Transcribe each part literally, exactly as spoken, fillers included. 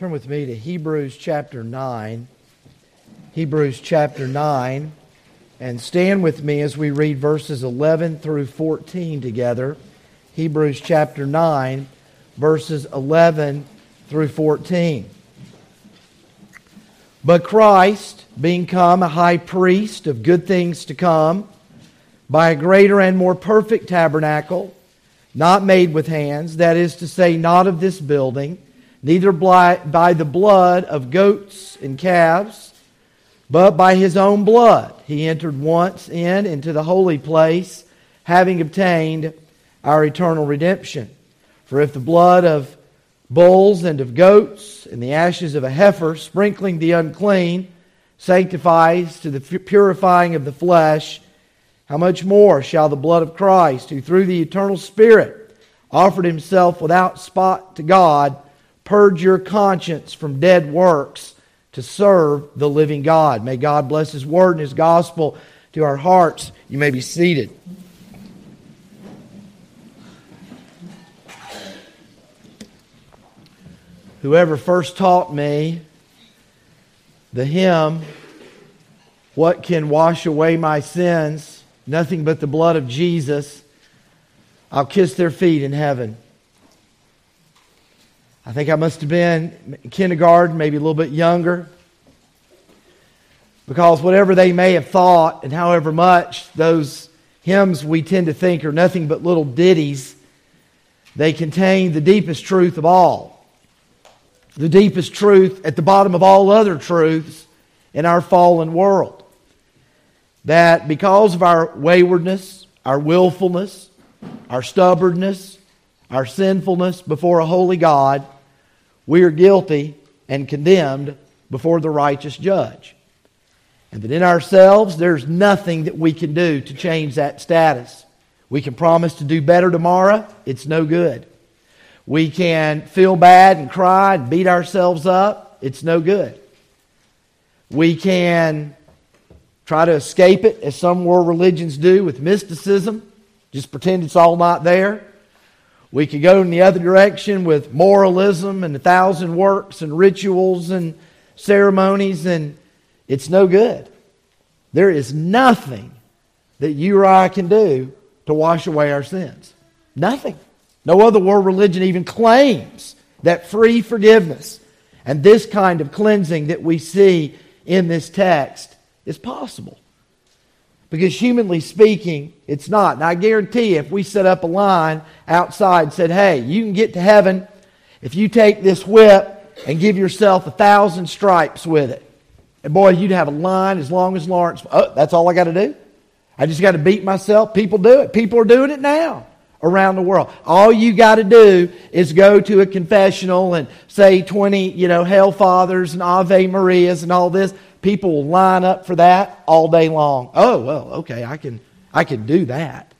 Turn with me to Hebrews chapter nine. Hebrews chapter nine. And stand with me as we read verses eleven through fourteen together. Hebrews chapter nine, verses eleven through fourteen. But Christ, being come a high priest of good things to come, by a greater and more perfect tabernacle, not made with hands, that is to say, not of this building, neither by the blood of goats and calves, but by His own blood He entered once in into the holy place, having obtained our eternal redemption. For if the blood of bulls and of goats and the ashes of a heifer, sprinkling the unclean, sanctifies to the purifying of the flesh, how much more shall the blood of Christ, who through the eternal Spirit offered Himself without spot to God, purge your conscience from dead works to serve the living God. May God bless His Word and His Gospel to our hearts. You may be seated. Whoever first taught me the hymn, "What can wash away my sins? Nothing but the blood of Jesus," I'll kiss their feet in heaven. I think I must have been in kindergarten, maybe a little bit younger. Because whatever they may have thought, and however much those hymns we tend to think are nothing but little ditties, they contain the deepest truth of all. The deepest truth at the bottom of all other truths in our fallen world. That because of our waywardness, our willfulness, our stubbornness, our sinfulness before a holy God, we are guilty and condemned before the righteous judge. And that in ourselves, there's nothing that we can do to change that status. We can promise to do better tomorrow. It's no good. We can feel bad and cry and beat ourselves up. It's no good. We can try to escape it, as some world religions do, with mysticism. Just pretend it's all not there. We could go in the other direction with moralism and a thousand works and rituals and ceremonies, and it's no good. There is nothing that you or I can do to wash away our sins. Nothing. No other world religion even claims that free forgiveness and this kind of cleansing that we see in this text is possible. Because humanly speaking, it's not. And I guarantee you, if we set up a line outside and said, hey, you can get to heaven if you take this whip and give yourself a thousand stripes with it. And boy, you'd have a line as long as Lawrence. Oh, that's all I got to do? I just got to beat myself? People do it. People are doing it now around the world. All you got to do is go to a confessional and say twenty, you know, Hail Fathers and Ave Marias and all this. People will line up for that all day long. Oh, well, okay, I can I can do that.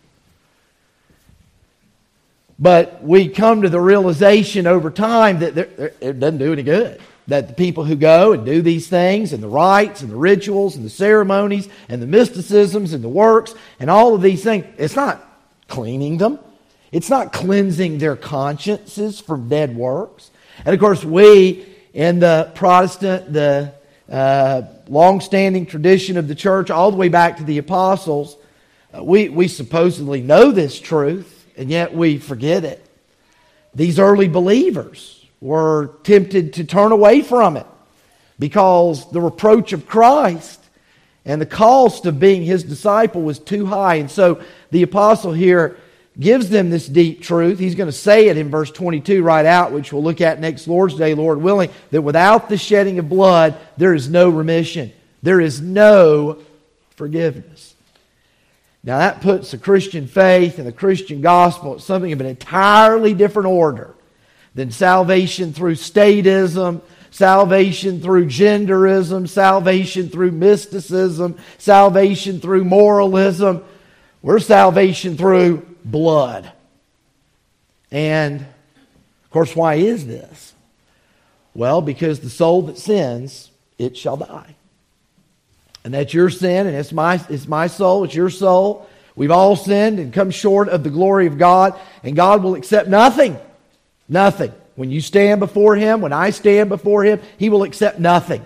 But we come to the realization over time that it doesn't do any good. That the people who go and do these things, and the rites, and the rituals, and the ceremonies, and the mysticisms, and the works, and all of these things, it's not cleaning them. It's not cleansing their consciences from dead works. And of course, we in the Protestant, the Uh, long-standing tradition of the church, all the way back to the apostles, uh, we, we supposedly know this truth, and yet we forget it. These early believers were tempted to turn away from it because the reproach of Christ and the cost of being His disciple was too high. And so the apostle here gives them this deep truth. He's going to say it in verse twenty-two right out, which we'll look at next Lord's Day, Lord willing, that without the shedding of blood, there is no remission. There is no forgiveness. Now that puts the Christian faith and the Christian gospel at something of an entirely different order than salvation through statism, salvation through genderism, salvation through mysticism, salvation through moralism. We're salvation through blood. And, of course, why is this? Well, because the soul that sins, it shall die. And that's your sin, and it's my, it's my soul, it's your soul. We've all sinned and come short of the glory of God, and God will accept nothing, nothing when you stand before Him, when I stand before Him, He will accept nothing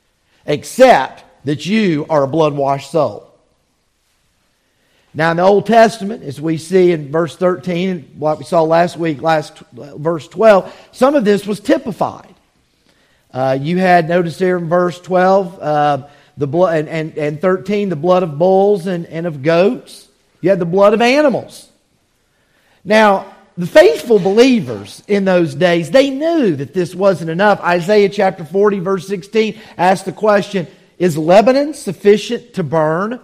except that you are a blood-washed soul. Now in the Old Testament, as we see in verse thirteen, and what we saw last week, last verse twelve, some of this was typified. Uh, you had, notice there in verse twelve, uh, the blood, and, and, and thirteen, the blood of bulls and, and of goats. You had the blood of animals. Now, the faithful believers in those days, they knew that this wasn't enough. Isaiah chapter forty, verse sixteen, asked the question, is Lebanon sufficient to burn,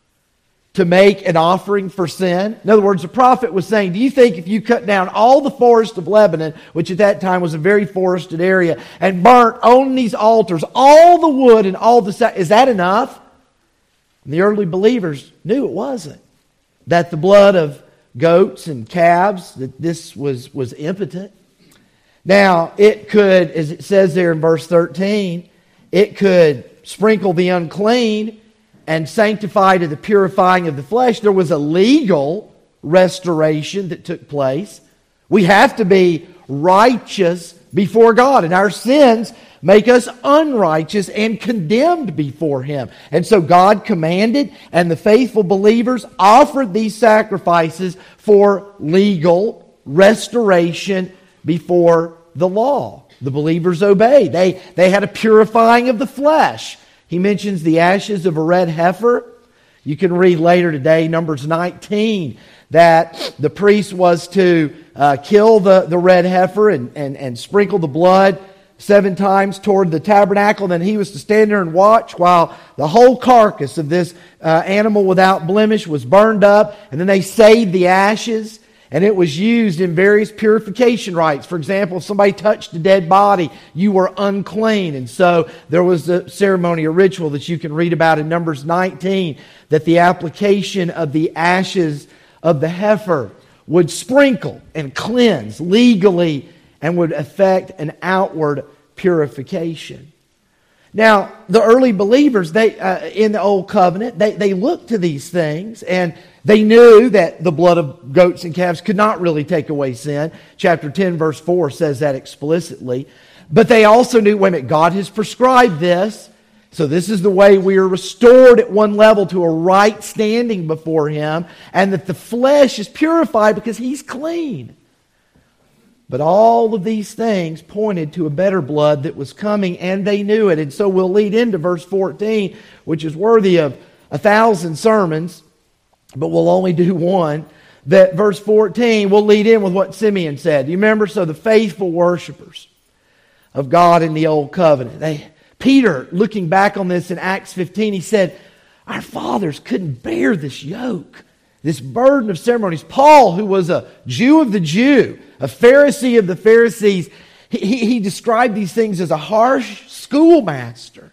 to make an offering for sin? In other words, the prophet was saying, do you think if you cut down all the forest of Lebanon, which at that time was a very forested area, and burnt on these altars all the wood and all the sacrifice, is that enough? And the early believers knew it wasn't. That the blood of goats and calves, that this was, was impotent. Now, it could, as it says there in verse thirteen, it could sprinkle the unclean and sanctify to the purifying of the flesh. There was a legal restoration that took place. We have to be righteous before God, and our sins make us unrighteous and condemned before Him. And so God commanded, and the faithful believers offered these sacrifices for legal restoration before the law. The believers obeyed. They, they had a purifying of the flesh. He mentions the ashes of a red heifer. You can read later today, Numbers nineteen, that the priest was to uh, kill the, the red heifer and, and, and sprinkle the blood seven times toward the tabernacle. Then he was to stand there and watch while the whole carcass of this uh, animal without blemish was burned up. And then they saved the ashes. And it was used in various purification rites. For example, if somebody touched a dead body, you were unclean. And so there was a ceremony, a ritual that you can read about in Numbers nineteen, that the application of the ashes of the heifer would sprinkle and cleanse legally and would effect an outward purification. Now, the early believers, they uh, in the Old Covenant, they, they looked to these things, and they knew that the blood of goats and calves could not really take away sin. Chapter ten, verse four says that explicitly. But they also knew, wait a minute, God has prescribed this. So this is the way we are restored at one level to a right standing before Him, and that the flesh is purified because He's clean. But all of these things pointed to a better blood that was coming, and they knew it. And so we'll lead into verse fourteen, which is worthy of a thousand sermons, but we'll only do one. That verse fourteen will lead in with what Simeon said. You remember? So the faithful worshipers of God in the Old Covenant. They, Peter, looking back on this in Acts fifteen, he said, our fathers couldn't bear this yoke, this burden of ceremonies. Paul, who was a Jew of the Jew, a Pharisee of the Pharisees, he, he, he described these things as a harsh schoolmaster.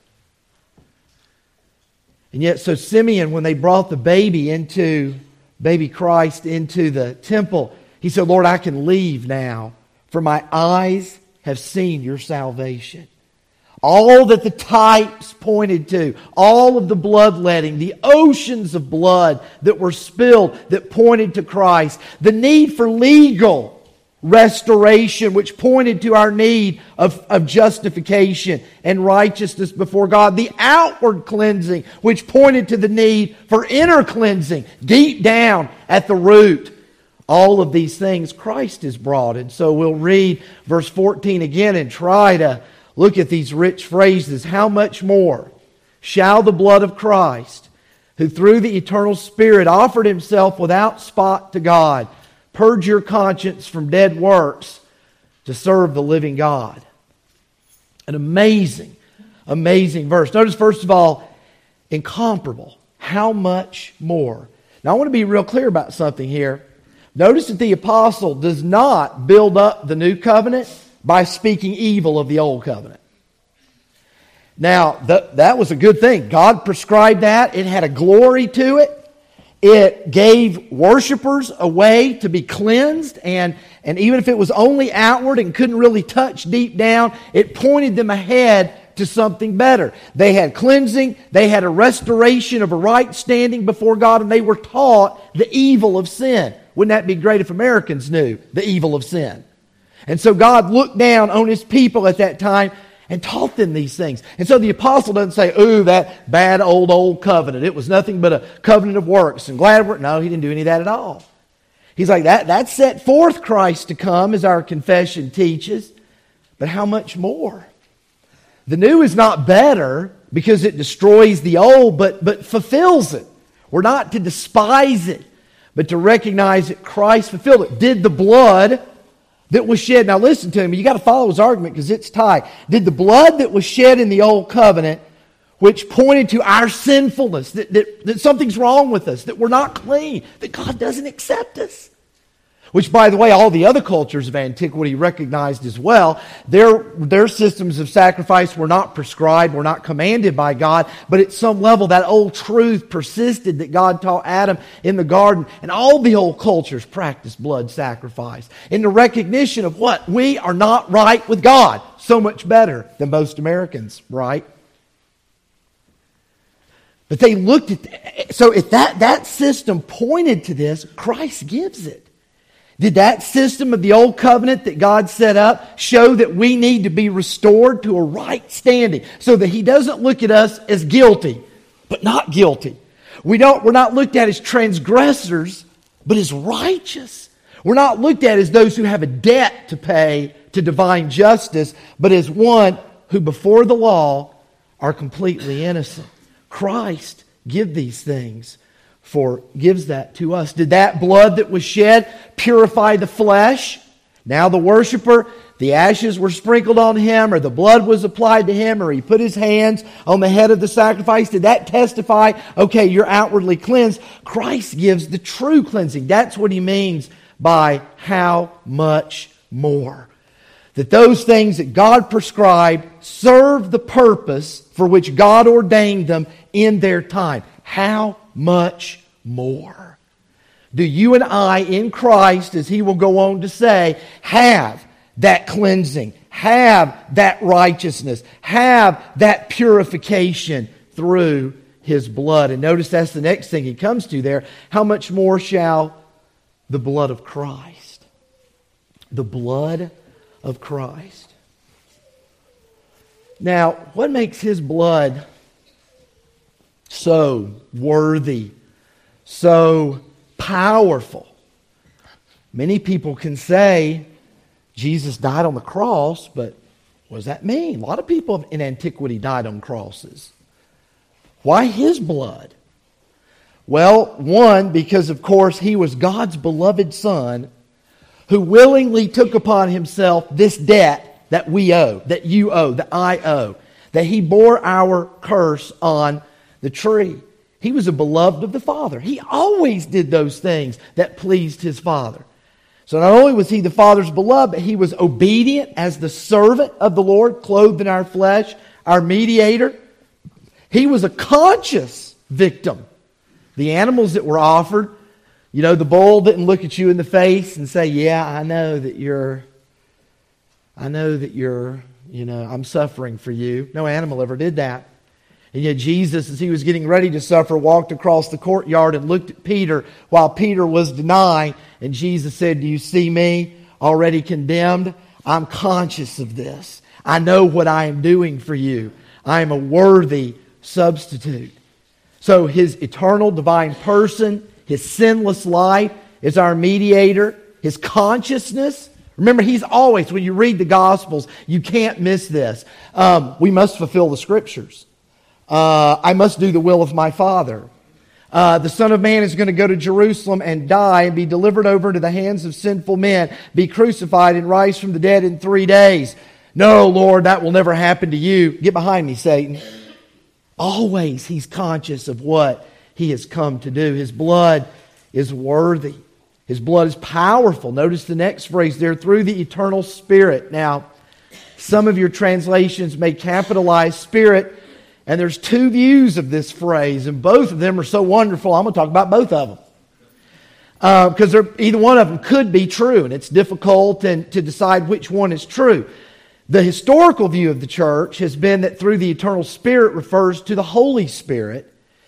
And yet, so Simeon, when they brought the baby into, baby Christ into the temple, he said, Lord, I can leave now, for my eyes have seen your salvation. All that the types pointed to, all of the bloodletting, the oceans of blood that were spilled that pointed to Christ, the need for legal restoration, which pointed to our need of, of justification and righteousness before God, the outward cleansing, which pointed to the need for inner cleansing, deep down at the root. All of these things Christ has brought. And so we'll read verse fourteen again and try to look at these rich phrases. How much more shall the blood of Christ, who through the eternal Spirit offered Himself without spot to God, purge your conscience from dead works to serve the living God? An amazing, amazing verse. Notice, first of all, incomparable. How much more? Now, I want to be real clear about something here. Notice that the apostle does not build up the new covenant by speaking evil of the old covenant. Now, th- that was a good thing. God prescribed that. It had a glory to it. It gave worshipers a way to be cleansed, and, and even if it was only outward and couldn't really touch deep down, it pointed them ahead to something better. They had cleansing, they had a restoration of a right standing before God, and they were taught the evil of sin. Wouldn't that be great if Americans knew the evil of sin? And so God looked down on His people at that time and taught them these things. And so the apostle doesn't say, ooh, that bad old, old covenant. It was nothing but a covenant of works. And glad we're... No, he didn't do any of that at all. He's like, that, that set forth Christ to come, as our confession teaches. But how much more? The new is not better because it destroys the old, but, but fulfills it. We're not to despise it, but to recognize that Christ fulfilled it. Did the blood that was shed... Now listen to him. You got to follow his argument because it's tight. Did the blood that was shed in the old covenant, which pointed to our sinfulness, that, that, that something's wrong with us, that we're not clean, that God doesn't accept us. Which, by the way, all the other cultures of antiquity recognized as well. Their, their systems of sacrifice were not prescribed, were not commanded by God, but at some level that old truth persisted that God taught Adam in the garden. And all the old cultures practiced blood sacrifice in the recognition of what? We are not right with God. So much better than most Americans, right? But they looked at... The, so if that, that system pointed to this, Christ gives it. Did that system of the old covenant that God set up show that we need to be restored to a right standing so that He doesn't look at us as guilty, but not guilty? We don't, we're not looked at as transgressors, but as righteous. We're not looked at as those who have a debt to pay to divine justice, but as one who before the law are completely innocent. Christ give these things. For gives that to us. Did that blood that was shed purify the flesh? Now the worshiper, the ashes were sprinkled on him, or the blood was applied to him, or he put his hands on the head of the sacrifice. Did that testify, okay, you're outwardly cleansed? Christ gives the true cleansing. That's what he means by how much more. That those things that God prescribed serve the purpose for which God ordained them in their time. How much more do you and I in Christ, as He will go on to say, have that cleansing, have that righteousness, have that purification through His blood? And notice that's the next thing he comes to there. How much more shall the blood of Christ? The blood of Christ. Now, what makes His blood so worthy, so powerful? Many people can say Jesus died on the cross, but what does that mean? A lot of people in antiquity died on crosses. Why His blood? Well, one, because of course He was God's beloved Son who willingly took upon Himself this debt that we owe, that you owe, that I owe, that He bore our curse on the tree. He was a beloved of the Father. He always did those things that pleased His Father. So not only was He the Father's beloved, but He was obedient as the servant of the Lord, clothed in our flesh, our mediator. He was a conscious victim. The animals that were offered, you know, the bull didn't look at you in the face and say, yeah, I know that you're, I know that you're, you know, I'm suffering for you. No animal ever did that. And yet Jesus, as He was getting ready to suffer, walked across the courtyard and looked at Peter while Peter was denying. And Jesus said, do you see me already condemned? I'm conscious of this. I know what I am doing for you. I am a worthy substitute. So His eternal divine person, His sinless life is our mediator. His consciousness. Remember, He's always, when you read the Gospels, you can't miss this. Um, we must fulfill the Scriptures. Uh, I must do the will of my Father. Uh, the Son of Man is going to go to Jerusalem and die and be delivered over into the hands of sinful men, be crucified and rise from the dead in three days. No, Lord, that will never happen to you. Get behind me, Satan. Always He's conscious of what He has come to do. His blood is worthy. His blood is powerful. Notice the next phrase there, through the eternal Spirit. Now, some of your translations may capitalize Spirit, and there's two views of this phrase, and both of them are so wonderful, I'm going to talk about both of them. Because uh, either one of them could be true, and it's difficult and, to decide which one is true. The historical view of the church has been that through the eternal Spirit refers to the Holy Spirit,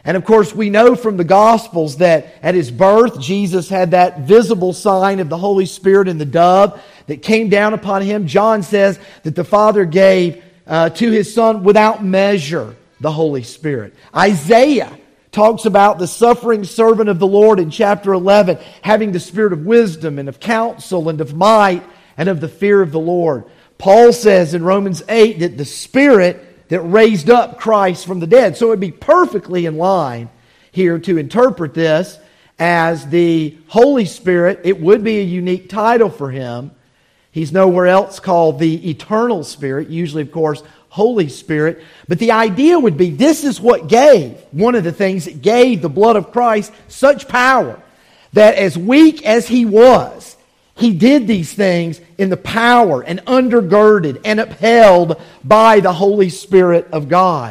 And of course, we know from the Gospels that at His birth, Jesus had that visible sign of the Holy Spirit and the dove that came down upon Him. John says that the Father gave uh, to His Son without measure the Holy Spirit. Isaiah talks about the suffering servant of the Lord in chapter eleven, having the spirit of wisdom and of counsel and of might and of the fear of the Lord. Paul says in Romans eight that the Spirit that raised up Christ from the dead. So it would be perfectly in line here to interpret this as the Holy Spirit. It would be a unique title for Him. He's nowhere else called the Eternal Spirit, usually, of course, Holy Spirit. But the idea would be this is what gave, one of the things that gave the blood of Christ such power, that as weak as He was, He did these things in the power and undergirded and upheld by the Holy Spirit of God.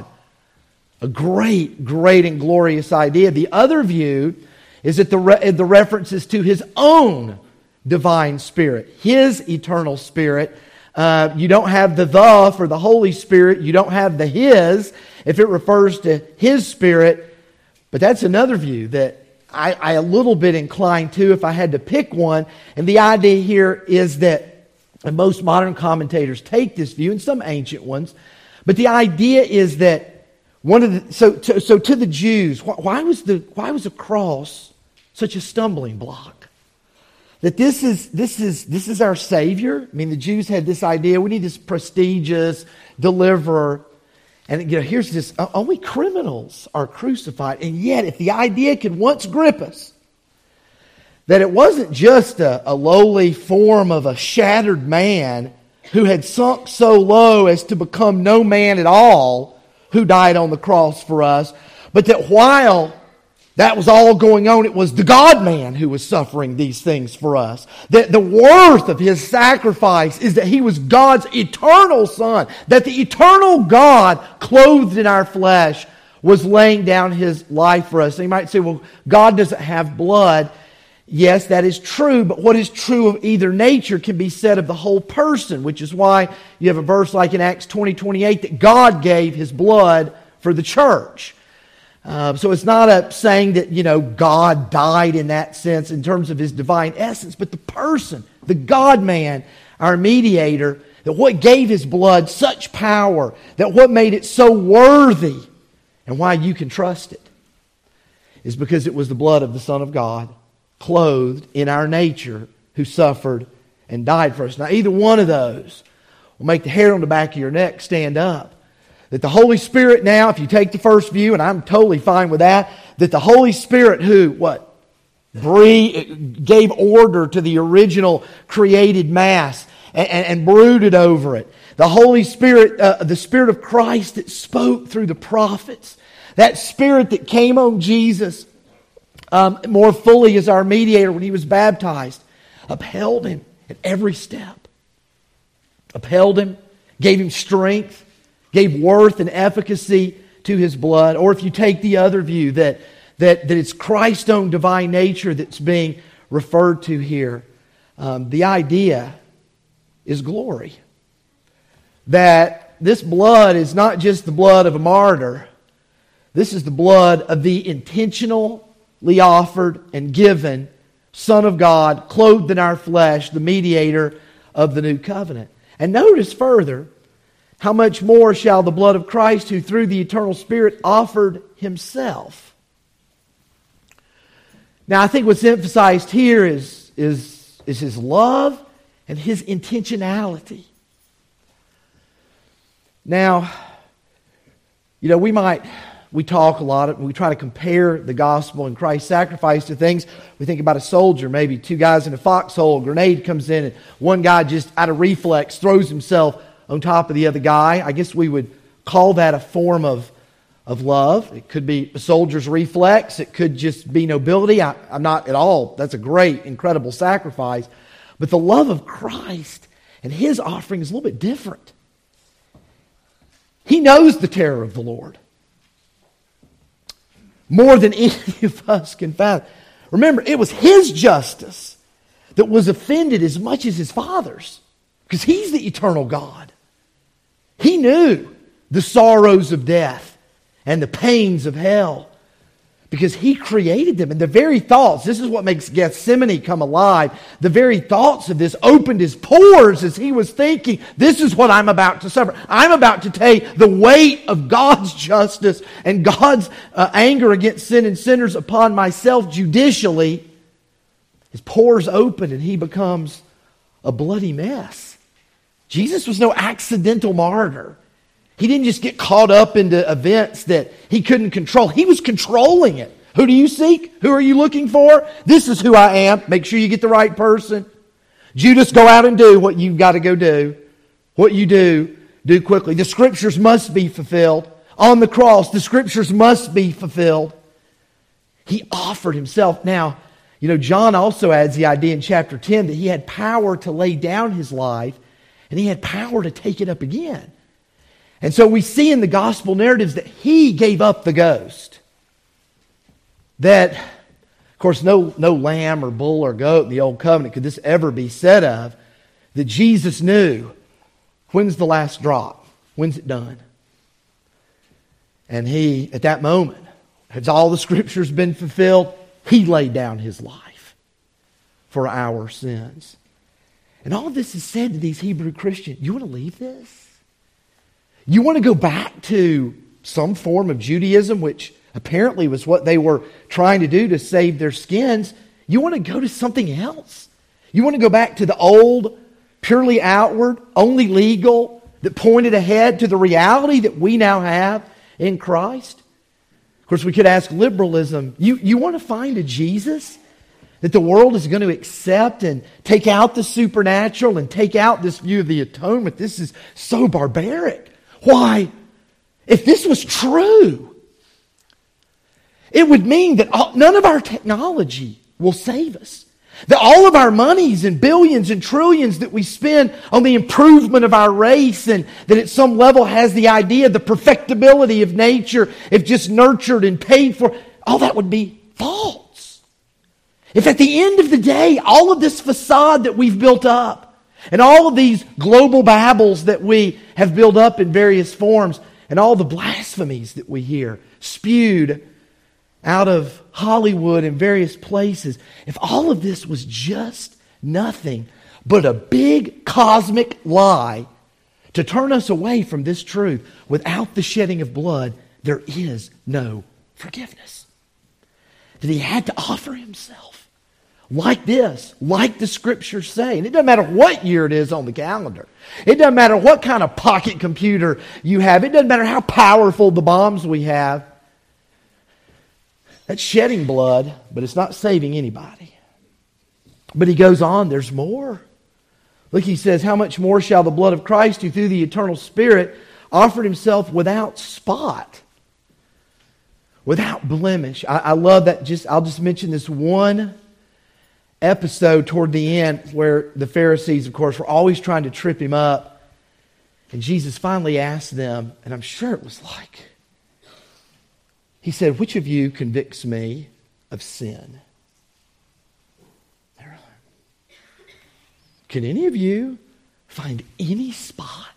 A great, great and glorious idea. The other view is that the, re- the references to His own divine Spirit, His eternal Spirit. Uh, you don't have the the for the Holy Spirit. You don't have the His if it refers to His Spirit. But that's another view that I, I a little bit inclined to if I had to pick one. And the idea here is that, and most modern commentators take this view, and some ancient ones, but the idea is that one of the so to, so to the Jews, why was the why was the cross such a stumbling block? That this is this is this is our Savior. I mean, the Jews had this idea: we need this prestigious deliverer. And you know, here's this: only criminals are crucified. And yet, if the idea could once grip us that it wasn't just a, a lowly form of a shattered man who had sunk so low as to become no man at all, who died on the cross for us, but that while that was all going on, it was the God-man who was suffering these things for us. That the worth of His sacrifice is that He was God's eternal Son. That the eternal God, clothed in our flesh, was laying down His life for us. And you might say, well, God doesn't have blood. Yes, that is true, but what is true of either nature can be said of the whole person, which is why you have a verse like in Acts twenty twenty-eight that God gave His blood for the church. Uh, so it's not a saying that, you know, God died in that sense in terms of His divine essence, but the person, the God-man, our mediator, that what gave His blood such power, that what made it so worthy, and why you can trust it, is because it was the blood of the Son of God, clothed in our nature, who suffered and died for us. Now, either one of those will make the hair on the back of your neck stand up. That the Holy Spirit now, if you take the first view, and I'm totally fine with that, that the Holy Spirit who, what? Breathed, gave order to the original created mass and, and, and brooded over it. The Holy Spirit, uh, the Spirit of Christ that spoke through the prophets. That Spirit that came on Jesus um, more fully as our mediator when He was baptized. Upheld Him at every step. Upheld Him, gave Him strength, gave worth and efficacy to His blood. Or if you take the other view that, that, that it's Christ's own divine nature that's being referred to here, um, the idea is glory. That this blood is not just the blood of a martyr. This is the blood of the intentionally offered and given Son of God, clothed in our flesh, the mediator of the new covenant. And notice further, how much more shall the blood of Christ, who through the eternal Spirit offered Himself. Now, I think what's emphasized here is, is, is His love and His intentionality. Now, you know, we might, we talk a lot, we try to compare the gospel and Christ's sacrifice to things. We think about a soldier, maybe two guys in a foxhole, a grenade comes in, and one guy just out of reflex throws himself on top of the other guy. I guess we would call that a form of, of love. It could be a soldier's reflex. It could just be nobility. I, I'm not at all. That's a great, incredible sacrifice. But the love of Christ and His offering is a little bit different. He knows the terror of the Lord more than any of us can fathom. Remember, it was His justice that was offended as much as His Father's, because He's the eternal God. He knew the sorrows of death and the pains of hell. Because He created them. And the very thoughts, this is what makes Gethsemane come alive. The very thoughts of this opened His pores as He was thinking, this is what I'm about to suffer. I'm about to take the weight of God's justice and God's uh, anger against sin and sinners upon myself judicially. His pores open and He becomes a bloody mess. Jesus was no accidental martyr. He didn't just get caught up into events that He couldn't control. He was controlling it. Who do you seek? Who are you looking for? This is who I am. Make sure you get the right person. Judas, go out and do what you've got to go do. What you do, do quickly. The Scriptures must be fulfilled. On the cross, the Scriptures must be fulfilled. He offered Himself. Now, you know, John also adds the idea in chapter ten that He had power to lay down His life and He had power to take it up again. And so we see in the gospel narratives that He gave up the ghost. That, of course, no, no lamb or bull or goat in the Old Covenant could this ever be said of. That Jesus knew, when's the last drop? When's it done? And He, at that moment, has all the Scriptures been fulfilled? He laid down His life for our sins. And all of this is said to these Hebrew Christians. You want to leave this? You want to go back to some form of Judaism, which apparently was what they were trying to do to save their skins. You want to go to something else. You want to go back to the old, purely outward, only legal, that pointed ahead to the reality that we now have in Christ. Of course, we could ask liberalism, you, you want to find a Jesus that the world is going to accept and take out the supernatural and take out this view of the atonement? This is so barbaric. Why? If this was true, it would mean that all, none of our technology will save us. That all of our monies and billions and trillions that we spend on the improvement of our race, and that at some level has the idea of the perfectibility of nature, if just nurtured and paid for, all that would be false. If at the end of the day, all of this facade that we've built up, and all of these global babbles that we have built up in various forms, and all the blasphemies that we hear spewed out of Hollywood and various places, if all of this was just nothing but a big cosmic lie to turn us away from this truth, without the shedding of blood, there is no forgiveness. That He had to offer Himself. Like this, like the Scriptures say. And it doesn't matter what year it is on the calendar. It doesn't matter what kind of pocket computer you have. It doesn't matter how powerful the bombs we have. That's shedding blood, but it's not saving anybody. But He goes on, there's more. Look, He says, how much more shall the blood of Christ, who through the eternal Spirit offered Himself without spot, without blemish. I, I love that. Just I'll just mention this one episode toward the end where the Pharisees, of course, were always trying to trip Him up. And Jesus finally asked them, and I'm sure it was like, He said, which of you convicts me of sin? Can any of you find any spot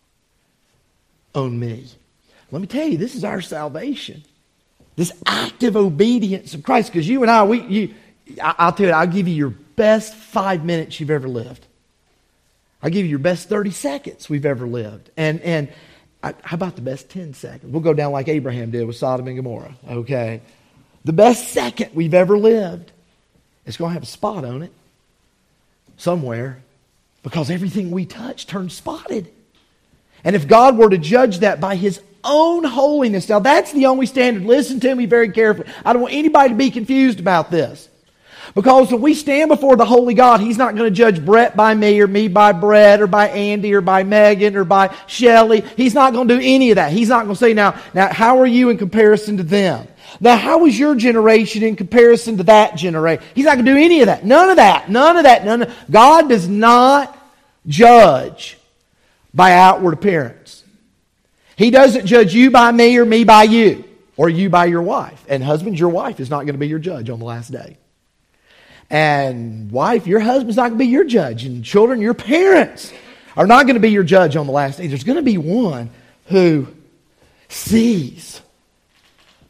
on me? Let me tell you, this is our salvation. This active obedience of Christ. Because you and I, we, you, I'll tell you, I'll give you your best five minutes you've ever lived. I'll give you your best thirty seconds we've ever lived. And and I, how about the best ten seconds? We'll go down like Abraham did with Sodom and Gomorrah. Okay? The best second we've ever lived, it's going to have a spot on it somewhere, because everything we touch turns spotted. And if God were to judge that by His own holiness, now that's the only standard. Listen to me very carefully. I don't want anybody to be confused about this. Because when we stand before the holy God, He's not going to judge Brett by me, or me by Brett, or by Andy, or by Megan, or by Shelley. He's not going to do any of that. He's not going to say, now, now how are you in comparison to them? Now, how is your generation in comparison to that generation? He's not going to do any of that. None of that. None of that. None of God does not judge by outward appearance. He doesn't judge you by me, or me by you, or you by your wife. And husbands, your wife is not going to be your judge on the last day. And wife, your husband's not going to be your judge. And children, your parents are not going to be your judge on the last day. There's going to be one who sees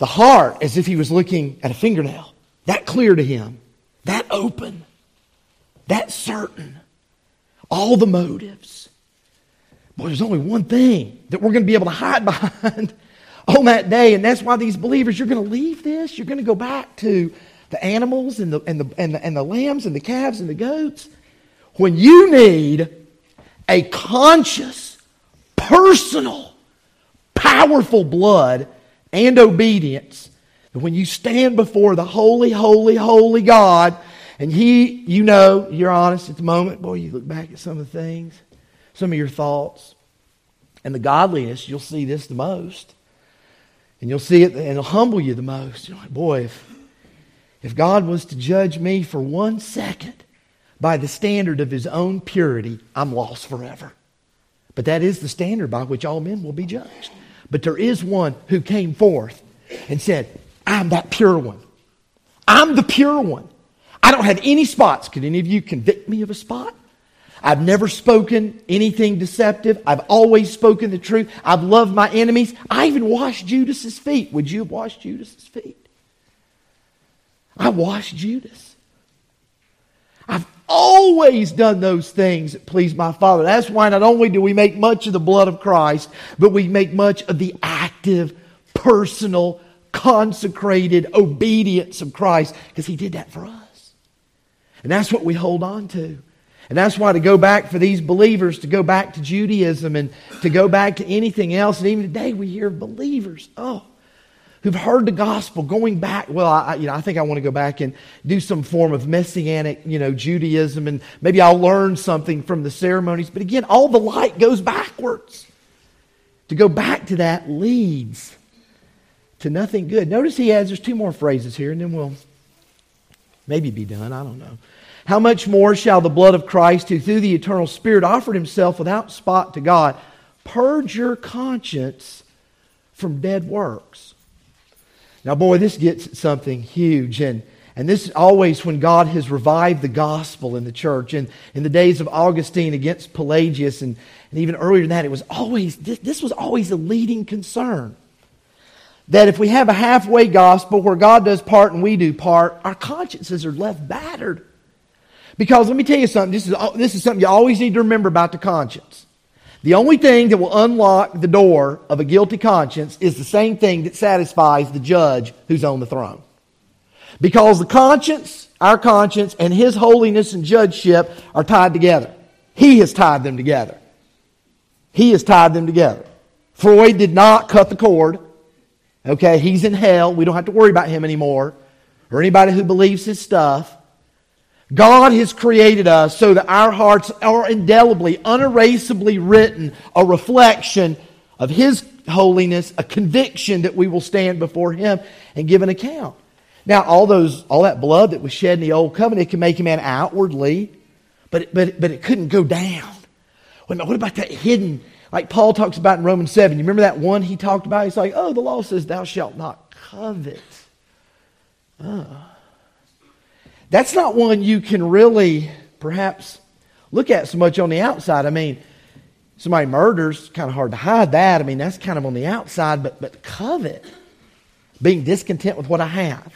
The heart, as if he was looking at a fingernail. That clear to him. That open. That certain. All the motives. Boy, there's only one thing that we're going to be able to hide behind on that day. And that's why these believers, you're going to leave this. You're going to go back to the animals and the, and the, and the, and the lambs and the calves and the goats. When you need a conscious, personal, powerful blood and obedience, when you stand before the holy, holy, holy God, and He, you know, you're honest at the moment, boy, you look back at some of the things, some of your thoughts, and the godliness, you'll see this the most. And you'll see it, and it'll humble you the most. You're like, boy, if, if God was to judge me for one second by the standard of His own purity, I'm lost forever. But that is the standard by which all men will be judged. But there is one who came forth and said, I'm that pure one. I'm the pure one. I don't have any spots. Could any of you convict me of a spot? I've never spoken anything deceptive. I've always spoken the truth. I've loved my enemies. I even washed Judas's feet. Would you have washed Judas's feet? I washed Judas. I've always done those things that please my Father. That's why not only do we make much of the blood of Christ, but we make much of the active, personal, consecrated obedience of Christ, because He did that for us. And that's what we hold on to. And that's why to go back for these believers, to go back to Judaism and to go back to anything else, and even today we hear of believers, oh, who've heard the gospel going back. Well, I, you know, I think I want to go back and do some form of messianic, you know, Judaism, and maybe I'll learn something from the ceremonies. But again, all the light goes backwards. To go back to that leads to nothing good. Notice he adds, there's two more phrases here, and then we'll maybe be done. I don't know. How much more shall the blood of Christ, who through the eternal Spirit offered Himself without spot to God, purge your conscience from dead works? Now, boy, this gets at something huge. And, and this is always when God has revived the gospel in the church. And in the days of Augustine against Pelagius, and, and even earlier than that, it was always, this, this was always a leading concern. That if we have a halfway gospel where God does part and we do part, our consciences are left battered. Because let me tell you something, this is, this is something you always need to remember about the conscience. The only thing that will unlock the door of a guilty conscience is the same thing that satisfies the judge who's on the throne. Because the conscience, our conscience, and His holiness and judgeship are tied together. He has tied them together. He has tied them together. Freud did not cut the cord. Okay, he's in hell. We don't have to worry about him anymore. Or anybody who believes his stuff. God has created us so that our hearts are indelibly, unerasably written, a reflection of His holiness, a conviction that we will stand before Him and give an account. Now, all those, all that blood that was shed in the old covenant, it can make a man outwardly, but but but it couldn't go down. Wait a minute, what about that hidden? Like Paul talks about in Romans seven. You remember that one he talked about? He's like, oh, the law says, "Thou shalt not covet." Oh. That's not one you can really, perhaps, look at so much on the outside. I mean, somebody murders, kind of hard to hide that. I mean, that's kind of on the outside. But but covet, being discontent with what I have.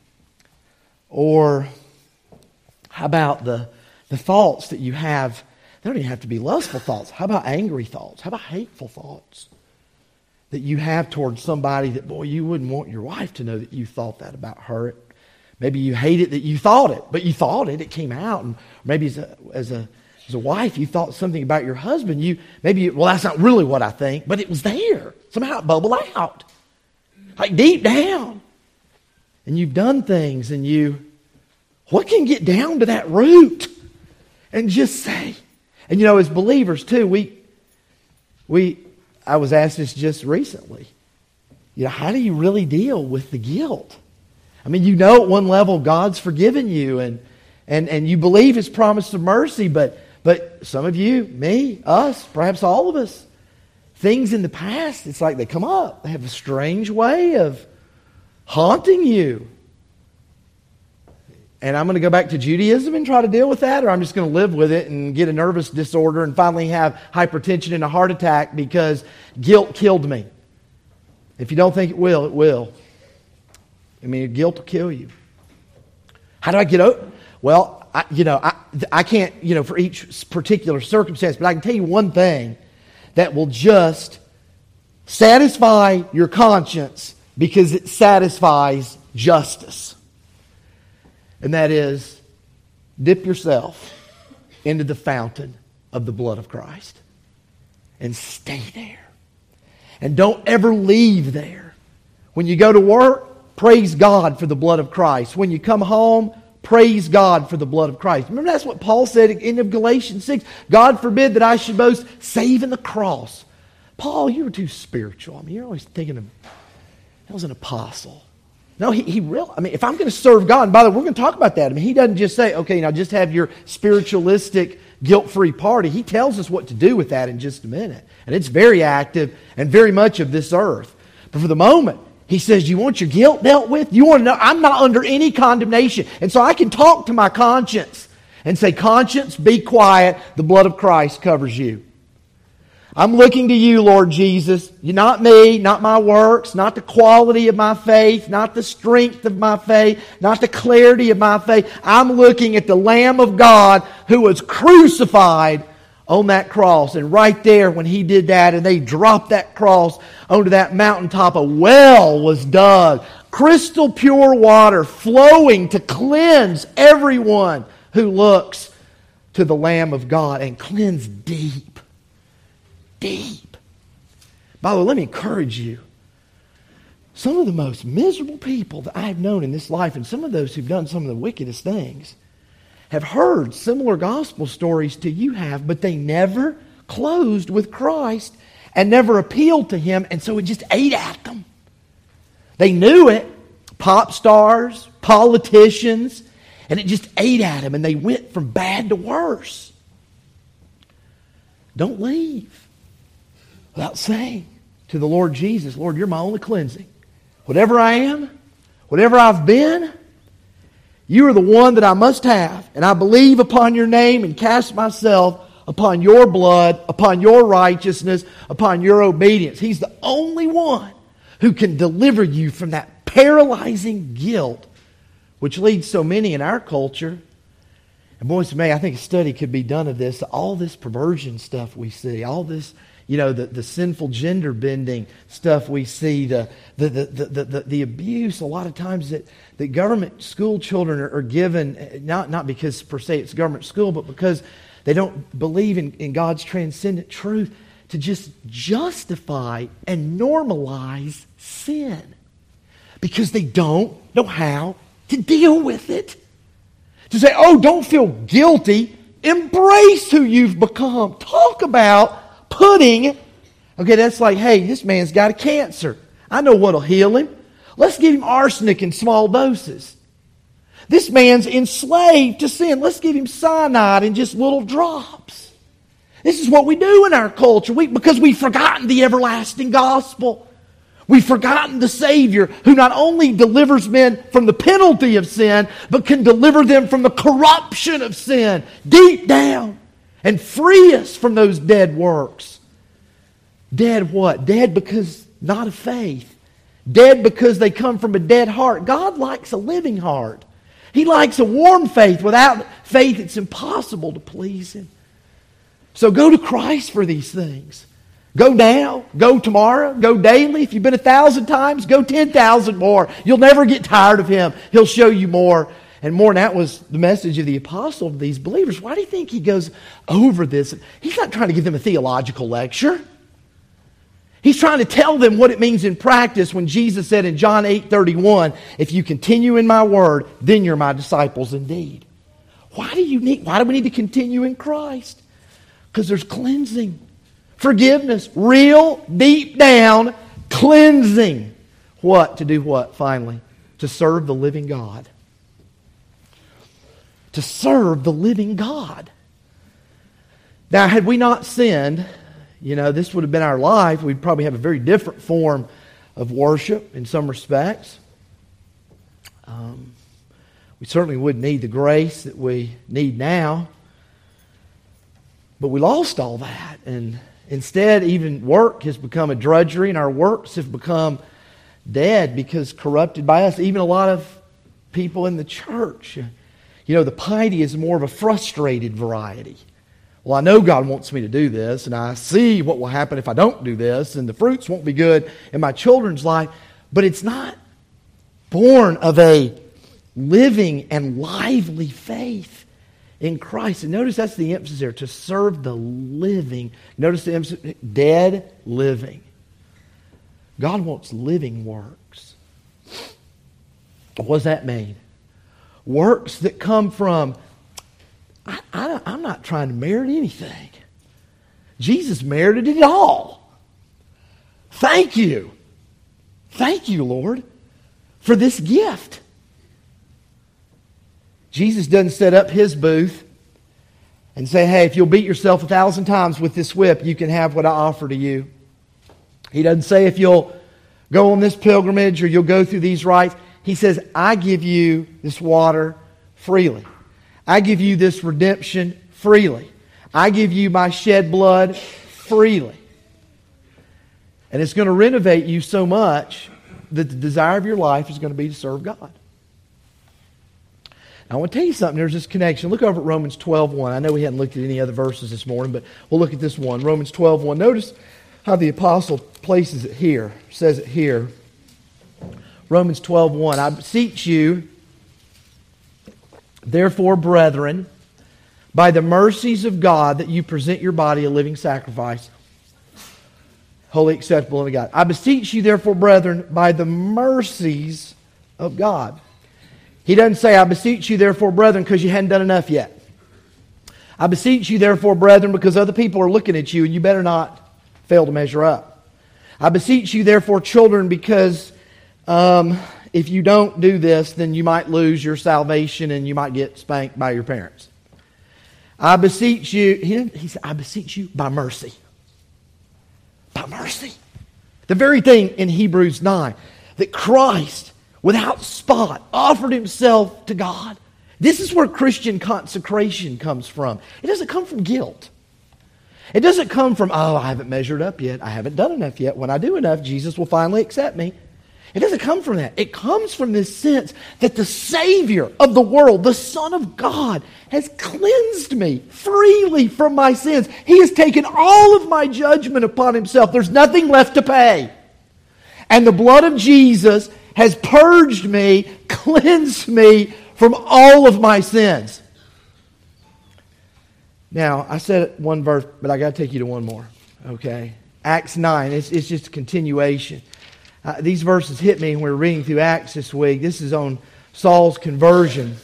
Or how about the, the thoughts that you have? They don't even have to be lustful thoughts. How about angry thoughts? How about hateful thoughts that you have towards somebody that, boy, you wouldn't want your wife to know that you thought that about her. Maybe you hate it that you thought it, but you thought it. It came out. And maybe as a as a as a wife, you thought something about your husband. You maybe you, well, that's not really what I think, but it was there. Somehow it bubbled out, like deep down. And you've done things, and you, what can get down to that root and just say? And you know, as believers too, we we I was asked this just recently. You know, how do you really deal with the guilt? I mean, you know at one level God's forgiven you and and, and you believe His promise of mercy, but but some of you, me, us, perhaps all of us, things in the past, it's like they come up. They have a strange way of haunting you. And I'm going to go back to Judaism and try to deal with that, or I'm just going to live with it and get a nervous disorder and finally have hypertension and a heart attack because guilt killed me. If you don't think it will, it will. I mean, guilt will kill you. How do I get over? Well, I, you know, I, I can't, you know, for each particular circumstance, but I can tell you one thing that will just satisfy your conscience because it satisfies justice. And that is, dip yourself into the fountain of the blood of Christ and stay there. And don't ever leave there. When you go to work, praise God for the blood of Christ. When you come home, praise God for the blood of Christ. Remember, that's what Paul said at the end of Galatians six. God forbid that I should boast, save in the cross. Paul, you were too spiritual. I mean, you're always thinking of, that was an apostle. No, he, he really, I mean, if I'm going to serve God, and by the way, we're going to talk about that. I mean, he doesn't just say, okay, now just have your spiritualistic, guilt-free party. He tells us what to do with that in just a minute. And it's very active and very much of this earth. But for the moment, he says, you want your guilt dealt with? You want to know, I'm not under any condemnation. And so I can talk to my conscience and say, conscience, be quiet. The blood of Christ covers you. I'm looking to you, Lord Jesus. You're not me, not my works, not the quality of my faith, not the strength of my faith, not the clarity of my faith. I'm looking at the Lamb of God who was crucified on that cross. And right there when He did that and they dropped that cross onto that mountaintop, a well was dug. Crystal pure water flowing to cleanse everyone who looks to the Lamb of God, and cleanse deep. Deep. By the way, let me encourage you. Some of the most miserable people that I've known in this life, and some of those who've done some of the wickedest things, have heard similar gospel stories to you have, but they never closed with Christ and never appealed to Him, and so it just ate at them. They knew it. Pop stars, politicians, and it just ate at them, and they went from bad to worse. Don't leave without saying to the Lord Jesus, Lord, you're my only cleansing. Whatever I am, whatever I've been, you are the one that I must have. And I believe upon your name and cast myself upon your blood, upon your righteousness, upon your obedience. He's the only one who can deliver you from that paralyzing guilt, which leads so many in our culture. And boys and men, I think a study could be done of this. All this perversion stuff we see, all this, you know, the, the sinful gender bending stuff we see, the the, the, the, the, the abuse a lot of times that, that government school children are, are given, not, not because per se it's government school, but because they don't believe in, in God's transcendent truth, to just justify and normalize sin. Because they don't know how to deal with it. To say, oh, don't feel guilty. Embrace who you've become. Talk about putting, okay, that's like, hey, this man's got a cancer. I know what'll heal him. Let's give him arsenic in small doses. This man's enslaved to sin. Let's give him cyanide in just little drops. This is what we do in our culture we, because we've forgotten the everlasting gospel. We've forgotten the Savior who not only delivers men from the penalty of sin, but can deliver them from the corruption of sin deep down and free us from those dead works. Dead what? Dead because not of faith. Dead because they come from a dead heart. God likes a living heart. He likes a warm faith. Without faith, it's impossible to please Him. So go to Christ for these things. Go now, go tomorrow, go daily. If you've been a thousand times, go ten thousand more. You'll never get tired of Him. He'll show you more and more. And that was the message of the apostle to these believers. Why do you think he goes over this? He's not trying to give them a theological lecture. He's trying to tell them what it means in practice when Jesus said in John eight thirty-one, if you continue in my word, then you're my disciples indeed. Why do you need, why do we need to continue in Christ? Because there's cleansing. Forgiveness, real, deep down cleansing. What? To do what, finally? To serve the living God. To serve the living God. Now, had we not sinned, you know, this would have been our life. We'd probably have a very different form of worship in some respects. Um, we certainly wouldn't need the grace that we need now. But we lost all that, and instead, even work has become a drudgery, and our works have become dead because corrupted by us. Even a lot of people in the church. You know, the piety is more of a frustrated variety. Well, I know God wants me to do this, and I see what will happen if I don't do this, and the fruits won't be good in my children's life, but it's not born of a living and lively faith in Christ. And notice that's the emphasis there, to serve the living. Notice the emphasis, dead living. God wants living works. What does that mean? Works that come from, I, I, I'm not trying to merit anything. Jesus merited it all. Thank you. Thank you, Lord, for this gift. Jesus doesn't set up His booth and say, hey, if you'll beat yourself a thousand times with this whip, you can have what I offer to you. He doesn't say if you'll go on this pilgrimage or you'll go through these rites. He says, I give you this water freely. I give you this redemption freely. I give you my shed blood freely. And it's going to renovate you so much that the desire of your life is going to be to serve God. Now, I want to tell you something. There's this connection. Look over at Romans twelve one. I know we hadn't looked at any other verses this morning, but we'll look at this one. Romans twelve one. Notice how the apostle places it here, says it here. Romans twelve one. I beseech you, therefore, brethren, by the mercies of God, that you present your body a living sacrifice, holy, acceptable unto God. I beseech you, therefore, brethren, by the mercies of God. He doesn't say, I beseech you, therefore, brethren, because you hadn't done enough yet. I beseech you, therefore, brethren, because other people are looking at you and you better not fail to measure up. I beseech you, therefore, children, because um, if you don't do this, then you might lose your salvation and you might get spanked by your parents. I beseech you, he, he said, I beseech you by mercy. By mercy. The very thing in Hebrews nine, that Christ, without spot, offered Himself to God. This is where Christian consecration comes from. It doesn't come from guilt. It doesn't come from, oh, I haven't measured up yet. I haven't done enough yet. When I do enough, Jesus will finally accept me. It doesn't come from that. It comes from this sense that the Savior of the world, the Son of God, has cleansed me freely from my sins. He has taken all of my judgment upon Himself. There's nothing left to pay. And the blood of Jesus has purged me, cleansed me from all of my sins. Now, I said one verse, but I got to take you to one more. Okay? Acts nine. It's, it's just a continuation. Uh, these verses hit me when we were reading through Acts this week. This is on Saul's conversion.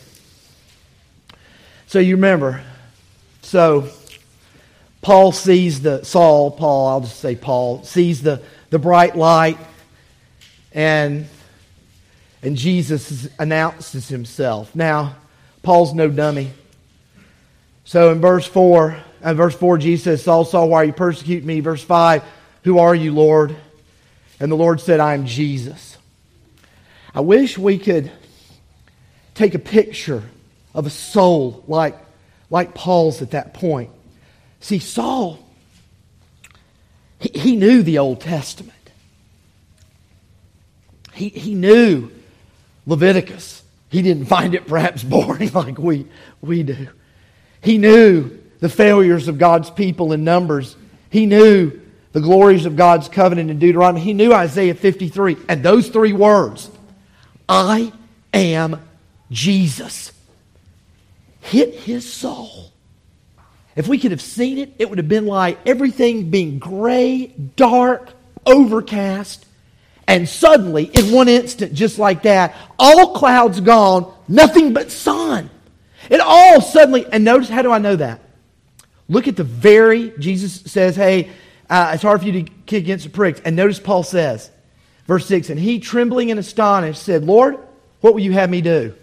So you remember, so Paul sees the, Saul, Paul, I'll just say Paul, sees the, the bright light, and And Jesus announces Himself. Now, Paul's no dummy. So in verse four, in verse four, Jesus says, Saul, Saul, why are you persecuting me? Verse five, who are you, Lord? And the Lord said, I am Jesus. I wish we could take a picture of a soul like, like Paul's at that point. See, Saul, he, he knew the Old Testament. He, he knew Leviticus. He didn't find it perhaps boring like we, we do. He knew the failures of God's people in Numbers. He knew the glories of God's covenant in Deuteronomy. He knew Isaiah fifty-three. And those three words, I am Jesus, hit his soul. If we could have seen it, it would have been like everything being gray, dark, overcast. And suddenly, in one instant, just like that, all clouds gone, nothing but sun. It all suddenly, and notice, how do I know that? Look at the very, Jesus says, hey, uh, it's hard for you to kick against the pricks. And notice Paul says, verse six, and he, trembling and astonished, said, Lord, what will you have me do?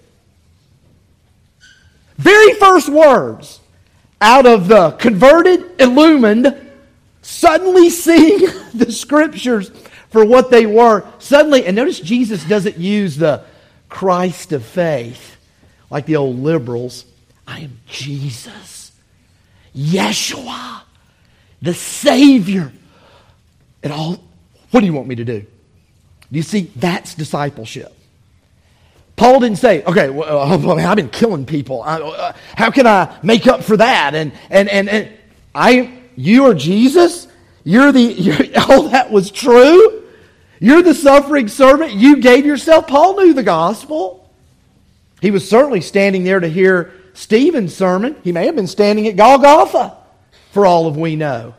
Very first words out of the converted, illumined, suddenly seeing the Scriptures for what they were. Suddenly, and notice Jesus doesn't use the Christ of faith like the old liberals. I am Jesus, Yeshua, the Savior. And all, what do you want me to do? Do you see? That's discipleship. Paul didn't say, okay, well, I mean, I've been killing people. I, uh, how can I make up for that? And and and, and I, you are Jesus? You're the, you're, all that was true? You're the suffering servant? You gave yourself? Paul knew the gospel. He was certainly standing there to hear Stephen's sermon. He may have been standing at Golgotha, for all of we know.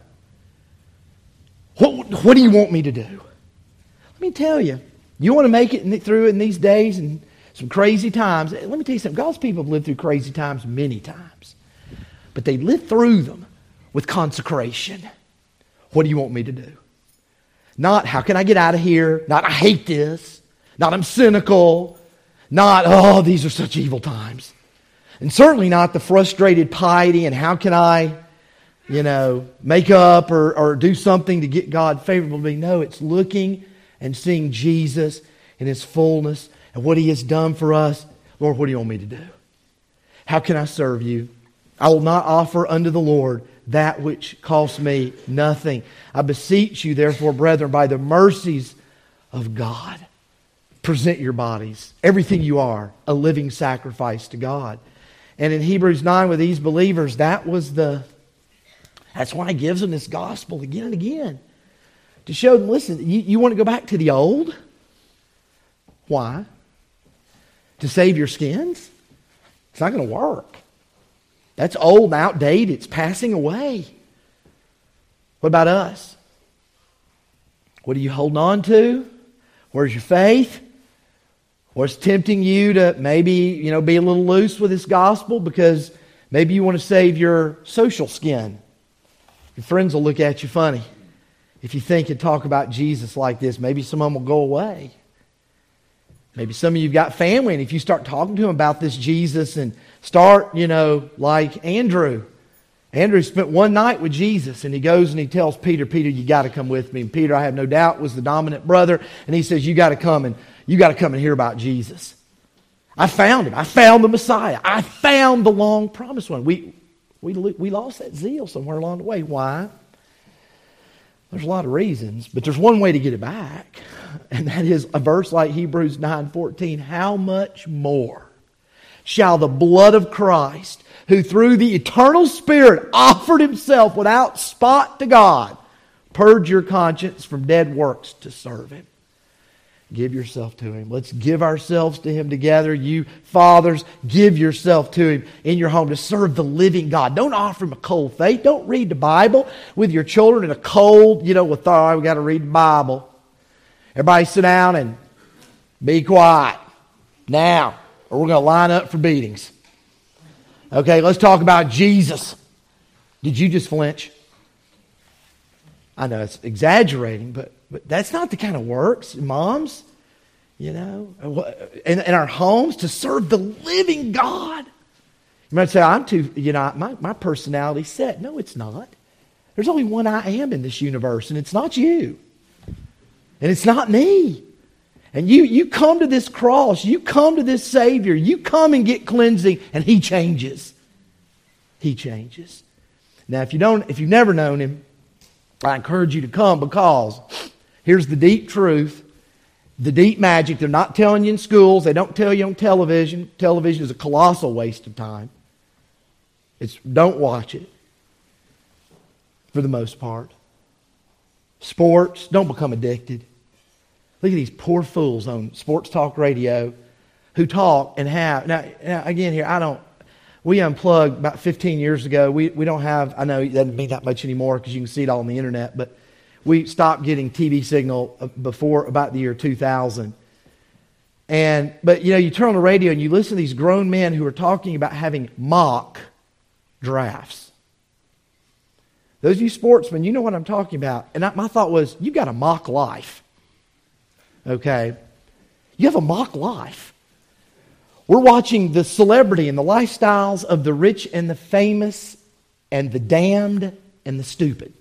What, what do you want me to do? Let me tell you, you want to make it in, through in these days and some crazy times. Let me tell you something. God's people have lived through crazy times many times. But they lived through them with consecration. What do you want me to do? Not, how can I get out of here? Not, I hate this. Not, I'm cynical. Not, oh, these are such evil times. And certainly not the frustrated piety and how can I, you know, make up or, or do something to get God favorable to me. No, it's looking and seeing Jesus in His fullness and what He has done for us. Lord, what do you want me to do? How can I serve you? I will not offer unto the Lord that which costs me nothing. I beseech you, therefore, brethren, by the mercies of God, present your bodies, everything you are, a living sacrifice to God. And in Hebrews nine with these believers, that was the, that's why He gives them this gospel again and again. To show them, listen, you, you want to go back to the old? Why? To save your skins? It's not going to work. That's old and outdated. It's passing away. What about us? What are you holding on to? Where's your faith? What's tempting you to maybe, you know, be a little loose with this gospel because maybe you want to save your social skin. Your friends will look at you funny. If you think and talk about Jesus like this, maybe some of them will go away. Maybe some of you have got family, and if you start talking to them about this Jesus and start, you know, like Andrew. Andrew spent one night with Jesus, and he goes and he tells Peter, Peter, you got to come with me. And Peter, I have no doubt, was the dominant brother, and he says, you got to come and you got to come and hear about Jesus. I found him. I found the Messiah. I found the long promised one. We we we lost that zeal somewhere along the way. Why? There's a lot of reasons, but there's one way to get it back, and that is a verse like Hebrews nine fourteen. How much more shall the blood of Christ, who through the eternal Spirit offered Himself without spot to God, purge your conscience from dead works to serve Him? Give yourself to Him. Let's give ourselves to Him together. You fathers, give yourself to Him in your home to serve the living God. Don't offer Him a cold faith. Don't read the Bible with your children in a cold, you know, with, all right, we got to read the Bible. Everybody sit down and be quiet now, or we're going to line up for beatings. Okay, let's talk about Jesus. Did you just flinch? I know it's exaggerating, but But that's not the kind of works, moms, you know, in, in our homes to serve the living God. You might say, I'm too, you know, my, my personality's set. No, it's not. There's only one I am in this universe, and it's not you. And it's not me. And you, you come to this cross, you come to this Savior, you come and get cleansing, and He changes. He changes. Now, if you don't, if you've never known Him, I encourage you to come, because here's the deep truth, the deep magic. They're not telling you in schools. They don't tell you on television. Television is a colossal waste of time. It's don't watch it for the most part. Sports, don't become addicted. Look at these poor fools on sports talk radio who talk and have. Now, now again here, I don't. We unplugged about fifteen years ago. We we don't have, I know it doesn't mean that much anymore because you can see it all on the internet, but we stopped getting T V signal before about the year two thousand. And, but you know, you turn on the radio and you listen to these grown men who are talking about having mock drafts. Those of you sportsmen, you know what I'm talking about. And I, my thought was, you've got a mock life. Okay? You have a mock life. We're watching the celebrity and the lifestyles of the rich and the famous and the damned and the stupid.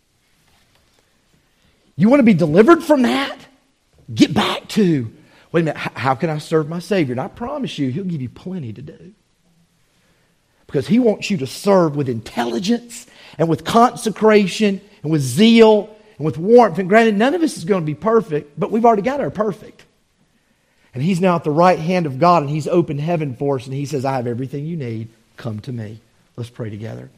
You want to be delivered from that? Get back to, wait a minute, how can I serve my Savior? And I promise you, He'll give you plenty to do. Because He wants you to serve with intelligence and with consecration and with zeal and with warmth. And granted, none of us is going to be perfect, but we've already got our perfect. And He's now at the right hand of God, and He's opened heaven for us, and He says, I have everything you need. Come to me. Let's pray together.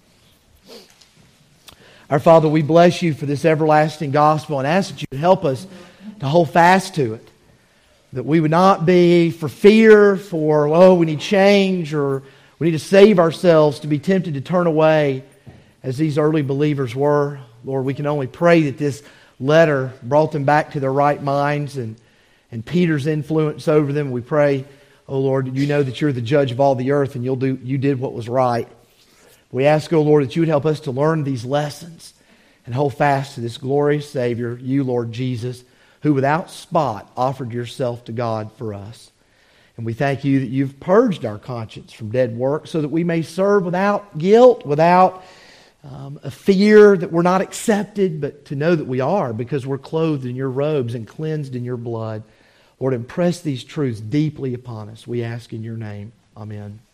Our Father, we bless You for this everlasting gospel and ask that You would help us to hold fast to it. That we would not be for fear, for, oh, we need change, or we need to save ourselves, to be tempted to turn away as these early believers were. Lord, we can only pray that this letter brought them back to their right minds and, and Peter's influence over them. We pray, oh Lord, You know that You're the judge of all the earth and you'll do, You did what was right. We ask, oh Lord, that You would help us to learn these lessons and hold fast to this glorious Savior, You, Lord Jesus, who without spot offered Yourself to God for us. And we thank You that You've purged our conscience from dead works so that we may serve without guilt, without um, a fear that we're not accepted, but to know that we are because we're clothed in Your robes and cleansed in Your blood. Lord, impress these truths deeply upon us. We ask in Your name. Amen.